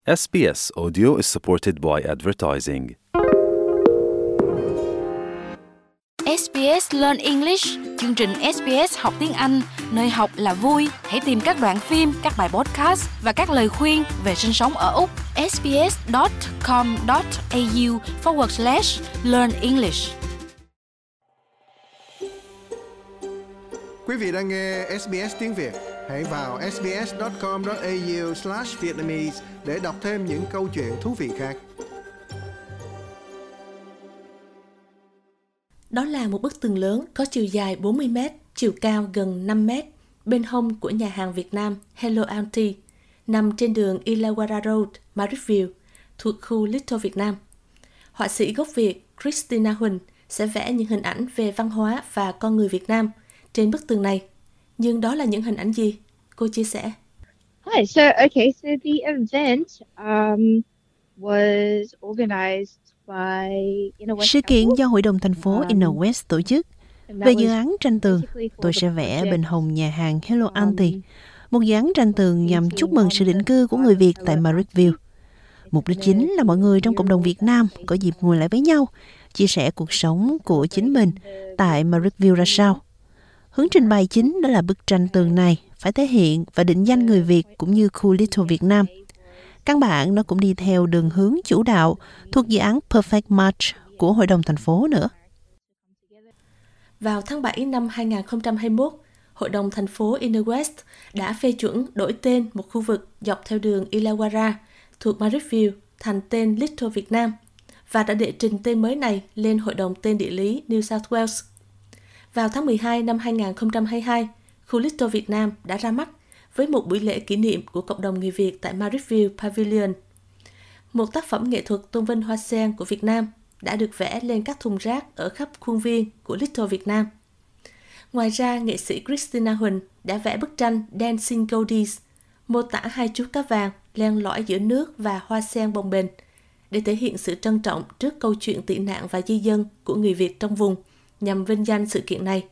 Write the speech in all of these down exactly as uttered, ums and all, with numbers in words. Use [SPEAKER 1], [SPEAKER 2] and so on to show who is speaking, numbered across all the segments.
[SPEAKER 1] S B S Audio is supported by advertising.
[SPEAKER 2] ét bê ét Learn English, chương trình ét bê ét học tiếng Anh, nơi học là vui. Hãy tìm các đoạn phim, các bài podcast và các lời khuyên về sinh sống ở Úc. sbs.com.au forward slash learn English.
[SPEAKER 3] Quý vị đang nghe ét bê ét tiếng Việt. Hãy vào sbs.com.au slash Vietnamese để đọc thêm những câu chuyện thú vị khác.
[SPEAKER 4] Đó là một bức tường lớn có chiều dài bốn mươi mét, chiều cao gần năm mét, bên hông của nhà hàng Việt Nam Hello Auntie, nằm trên đường Illawarra Road, Marrickville, thuộc khu Little Việt Nam. Họa sĩ gốc Việt Christina Huỳnh sẽ vẽ những hình ảnh về văn hóa và con người Việt Nam trên bức tường này. Nhưng đó là những hình ảnh gì? Cô chia sẻ.
[SPEAKER 5] Hi, so okay, so the event um, was organized by Inner West
[SPEAKER 6] Sự kiện
[SPEAKER 5] Council.
[SPEAKER 6] do Hội đồng thành phố Inner West tổ chức. Về dự án tranh tường, tôi sẽ vẽ bên hông nhà hàng Hello Auntie, một dự án tranh tường nhằm chúc mừng sự định cư của người Việt tại Marrickville. Mục đích chính là mọi người trong cộng đồng Việt Nam có dịp ngồi lại với nhau, chia sẻ cuộc sống của chính mình tại Marrickville ra sao. Hướng trình bày chính đó là bức tranh tường này phải thể hiện và định danh người Việt cũng như khu Little Việt Nam. Căn bản nó cũng đi theo đường hướng chủ đạo thuộc dự án Perfect Match của Hội đồng thành phố nữa.
[SPEAKER 4] Vào tháng bảy năm hai không hai mốt, Hội đồng thành phố Inner West đã phê chuẩn đổi tên một khu vực dọc theo đường Illawarra thuộc Marrickville thành tên Little Việt Nam và đã đệ trình tên mới này lên Hội đồng tên địa lý New South Wales. Vào tháng mười hai năm hai không hai hai, khu Little Việt Nam đã ra mắt với một buổi lễ kỷ niệm của cộng đồng người Việt tại Marrickville Pavilion. Một tác phẩm nghệ thuật tôn vinh hoa sen của Việt Nam đã được vẽ lên các thùng rác ở khắp khuôn viên của Little Việt Nam. Ngoài ra, nghệ sĩ Christina Huỳnh đã vẽ bức tranh Dancing Goldies, mô tả hai chú cá vàng len lỏi giữa nước và hoa sen bồng bềnh, để thể hiện sự trân trọng trước câu chuyện tị nạn và di dân của người Việt trong vùng, nhằm vinh danh sự kiện này.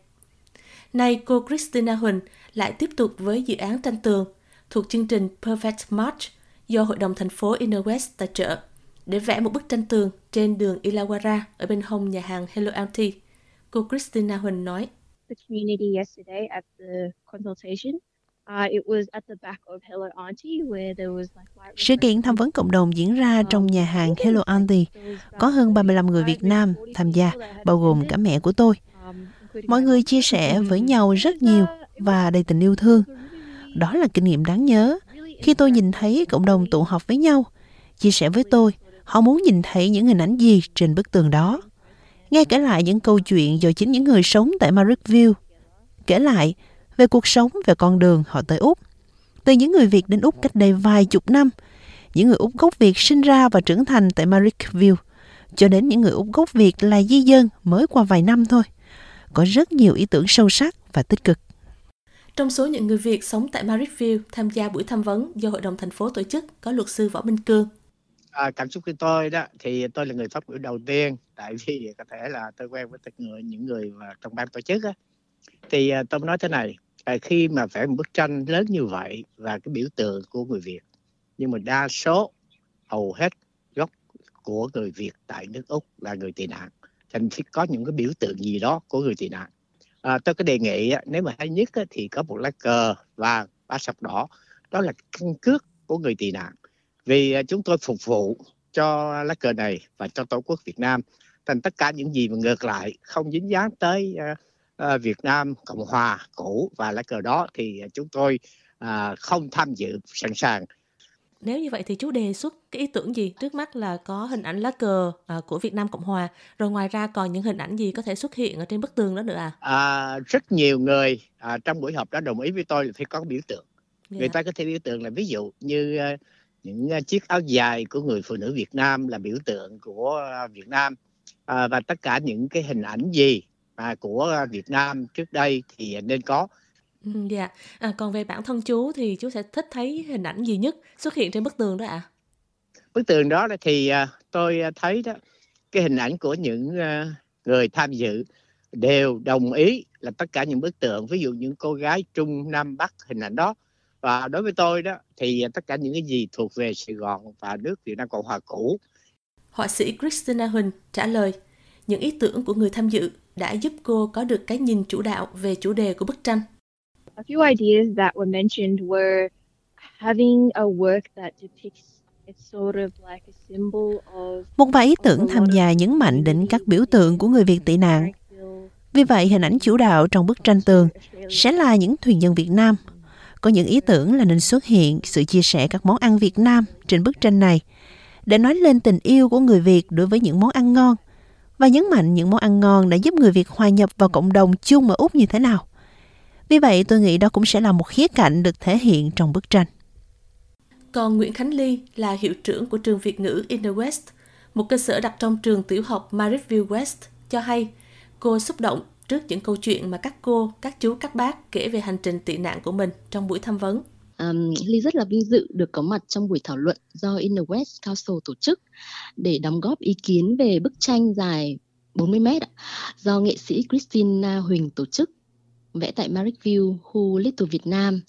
[SPEAKER 4] Nay, cô Christina Huỳnh lại tiếp tục với dự án tranh tường thuộc chương trình Perfect Match do Hội đồng thành phố Inner West tài trợ để vẽ một bức tranh tường trên đường Illawarra ở bên hông nhà hàng Hello Auntie. Cô Christina Huỳnh nói:
[SPEAKER 5] The community yesterday at the consultation, uh, it was at the back of Hello Auntie where there was like white.
[SPEAKER 6] Sự kiện tham vấn cộng đồng diễn ra trong nhà hàng Hello Auntie. Có hơn ba mươi lăm người Việt Nam tham gia, bao gồm cả mẹ của tôi. Mọi người chia sẻ với nhau rất nhiều và đầy tình yêu thương. Đó là kinh nghiệm đáng nhớ. Khi tôi nhìn thấy cộng đồng tụ họp với nhau, chia sẻ với tôi, họ muốn nhìn thấy những hình ảnh gì trên bức tường đó. Nghe kể lại những câu chuyện do chính những người sống tại Marrickville kể lại về cuộc sống, về con đường họ tới Úc. Từ những người Việt đến Úc cách đây vài chục năm, những người Úc gốc Việt sinh ra và trưởng thành tại Marrickville, cho đến những người Úc gốc Việt là di dân mới qua vài năm thôi. Có rất nhiều ý tưởng sâu sắc và tích cực.
[SPEAKER 4] Trong số những người Việt sống tại Marrickville tham gia buổi tham vấn do Hội đồng thành phố tổ chức có luật sư Võ Minh Cương.
[SPEAKER 7] À, cảm xúc của tôi đó thì tôi là người phát biểu đầu tiên, tại vì có thể là tôi quen với tất người những người mà trong ban tổ chức á. Thì à, tôi nói thế này, à, khi mà vẽ một bức tranh lớn như vậy và cái biểu tượng của người Việt, nhưng mà đa số hầu hết gốc của người Việt tại nước Úc là người tị nạn, thành phải có những cái biểu tượng gì đó của người tị nạn. À, tôi có đề nghị nếu mà hay nhất thì có một lá cờ vàng ba sọc đỏ, đó là căn cước của người tị nạn. Vì chúng tôi phục vụ cho lá cờ này và cho Tổ quốc Việt Nam, thành tất cả những gì mà ngược lại không dính dáng tới uh, uh, Việt Nam Cộng Hòa cũ và lá cờ đó thì chúng tôi uh, không tham dự sẵn sàng.
[SPEAKER 4] Nếu như vậy thì chú đề xuất cái ý tưởng gì? Trước mắt là có hình ảnh lá cờ uh, của Việt Nam Cộng Hòa, rồi ngoài ra còn những hình ảnh gì có thể xuất hiện ở trên bức tường đó nữa à?
[SPEAKER 7] À, rất nhiều người uh, trong buổi họp đó đồng ý với tôi là phải có biểu tượng. Yeah. Người ta có thể biểu tượng là ví dụ như uh, những chiếc áo dài của người phụ nữ Việt Nam là biểu tượng của Việt Nam, à, và tất cả những cái hình ảnh gì mà của Việt Nam trước đây thì nên có.
[SPEAKER 4] Ừ, dạ. À, còn về bản thân chú thì chú sẽ thích thấy hình ảnh gì nhất xuất hiện trên bức tường đó ạ? À?
[SPEAKER 7] Bức tường đó thì uh, tôi thấy đó cái hình ảnh của những uh, người tham dự đều đồng ý là tất cả những bức tượng, ví dụ những cô gái Trung Nam Bắc hình ảnh đó Và đối với tôi đó thì tất cả những cái gì thuộc về Sài Gòn và nước Việt Nam Cộng Hòa cũ.
[SPEAKER 4] Họa sĩ Christina Huỳnh trả lời, những ý tưởng của người tham dự đã giúp cô có được cái nhìn chủ đạo về chủ đề của bức tranh.
[SPEAKER 5] A few ideas that were mentioned were having a work that depicts it's sort of like a symbol of...
[SPEAKER 6] Một vài ý tưởng tham gia nhấn mạnh đến các biểu tượng của người Việt tị nạn. Vì vậy, hình ảnh chủ đạo trong bức tranh tường sẽ là những thuyền nhân Việt Nam. Có những ý tưởng là nên xuất hiện sự chia sẻ các món ăn Việt Nam trên bức tranh này để nói lên tình yêu của người Việt đối với những món ăn ngon và nhấn mạnh những món ăn ngon đã giúp người Việt hòa nhập vào cộng đồng chung ở Úc như thế nào. Vì vậy, tôi nghĩ đó cũng sẽ là một khía cạnh được thể hiện trong bức tranh.
[SPEAKER 4] Còn Nguyễn Khánh Ly là hiệu trưởng của trường Việt ngữ Inner West, một cơ sở đặt trong trường tiểu học Marrickville West, cho hay cô xúc động trước những câu chuyện mà các cô, các chú, các bác kể về hành trình tị nạn của mình trong buổi tham vấn.
[SPEAKER 8] Um, Ly rất là vinh dự được có mặt trong buổi thảo luận do Inner West Council tổ chức để đóng góp ý kiến về bức tranh dài bốn mươi mét do nghệ sĩ Christina Huỳnh tổ chức, vẽ tại Marrickville, khu Little Việt Nam.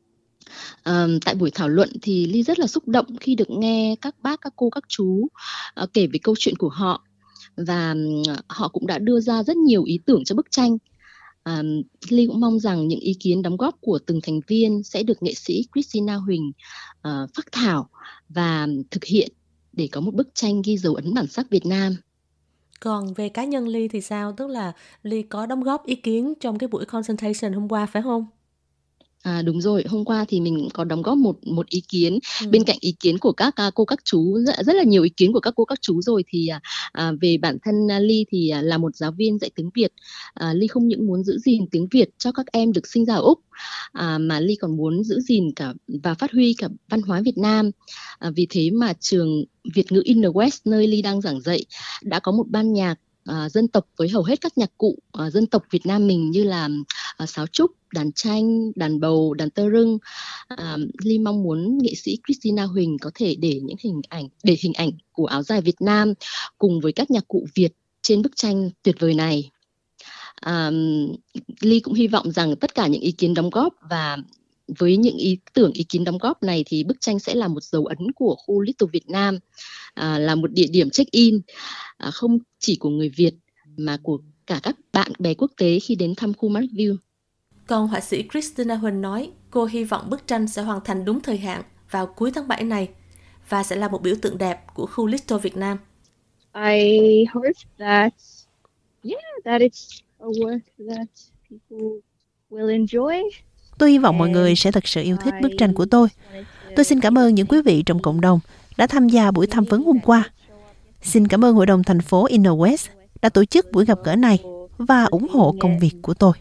[SPEAKER 8] Um, tại buổi thảo luận thì Ly rất là xúc động khi được nghe các bác, các cô, các chú uh, kể về câu chuyện của họ, và um, họ cũng đã đưa ra rất nhiều ý tưởng cho bức tranh. Um, Ly cũng mong rằng những ý kiến đóng góp của từng thành viên sẽ được nghệ sĩ Christina Huỳnh uh, phác thảo và thực hiện để có một bức tranh ghi dấu ấn bản sắc Việt Nam.
[SPEAKER 4] Còn về cá nhân Ly thì sao? Tức là Ly có đóng góp ý kiến trong cái buổi consultation hôm qua phải không?
[SPEAKER 8] À, đúng rồi, hôm qua thì mình cũng có đóng góp một một ý kiến. Ừ. Bên cạnh ý kiến của các uh, cô các chú, rất, rất là nhiều ý kiến của các cô các chú rồi, thì uh, về bản thân uh, Ly thì uh, là một giáo viên dạy tiếng Việt. uh, Ly không những muốn giữ gìn tiếng Việt cho các em được sinh ra ở Úc, uh, mà Ly còn muốn giữ gìn cả và phát huy cả văn hóa Việt Nam. uh, Vì thế mà trường Việt ngữ Inner West nơi Ly đang giảng dạy đã có một ban nhạc Uh, dân tộc với hầu hết các nhạc cụ uh, dân tộc Việt Nam mình, như là uh, sáo trúc, đàn tranh, đàn bầu, đàn tơ rưng. uh, Ly mong muốn nghệ sĩ Christina Huỳnh có thể để những hình ảnh để hình ảnh của áo dài Việt Nam cùng với các nhạc cụ Việt trên bức tranh tuyệt vời này. uh, Ly cũng hy vọng rằng tất cả những ý kiến đóng góp và với những ý tưởng, ý kiến đóng góp này thì bức tranh sẽ là một dấu ấn của khu Little Việt Nam, à, là một địa điểm check-in à, không chỉ của người Việt mà của cả các bạn bè quốc tế khi đến thăm khu Marrickville.
[SPEAKER 4] Còn họa sĩ Christina Huỳnh nói cô hy vọng bức tranh sẽ hoàn thành đúng thời hạn vào cuối tháng bảy này và sẽ là một biểu tượng đẹp của khu Little Việt Nam.
[SPEAKER 5] I hope that, yeah, that it's a work that people will enjoy.
[SPEAKER 6] Tôi hy vọng mọi người sẽ thật sự yêu thích bức tranh của tôi. Tôi xin cảm ơn những quý vị trong cộng đồng đã tham gia buổi tham vấn hôm qua. Xin cảm ơn Hội đồng thành phố Inner West đã tổ chức buổi gặp gỡ này và ủng hộ công việc của tôi.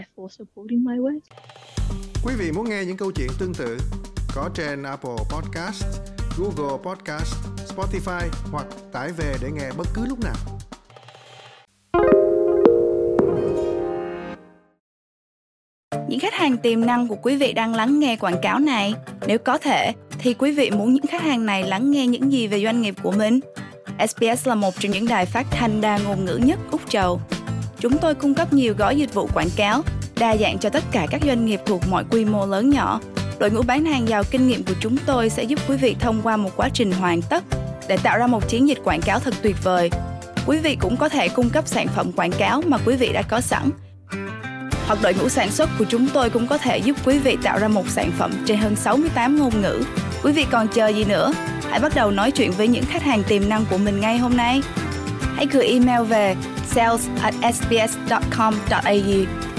[SPEAKER 3] Quý vị muốn nghe những câu chuyện tương tự có trên Apple Podcast, Google Podcast, Spotify hoặc tải về để nghe bất cứ lúc nào.
[SPEAKER 2] Những khách hàng tiềm năng của quý vị đang lắng nghe quảng cáo này. Nếu có thể, thì quý vị muốn những khách hàng này lắng nghe những gì về doanh nghiệp của mình? ét bê ét là một trong những đài phát thanh đa ngôn ngữ nhất Úc Châu. Chúng tôi cung cấp nhiều gói dịch vụ quảng cáo, đa dạng cho tất cả các doanh nghiệp thuộc mọi quy mô lớn nhỏ. Đội ngũ bán hàng giàu kinh nghiệm của chúng tôi sẽ giúp quý vị thông qua một quá trình hoàn tất để tạo ra một chiến dịch quảng cáo thật tuyệt vời. Quý vị cũng có thể cung cấp sản phẩm quảng cáo mà quý vị đã có sẵn. Hoặc đội ngũ sản xuất của chúng tôi cũng có thể giúp quý vị tạo ra một sản phẩm trên hơn sáu mươi tám ngôn ngữ. Quý vị còn chờ gì nữa? Hãy bắt đầu nói chuyện với những khách hàng tiềm năng của mình ngay hôm nay. Hãy gửi email về sales at s b s dot com dot a u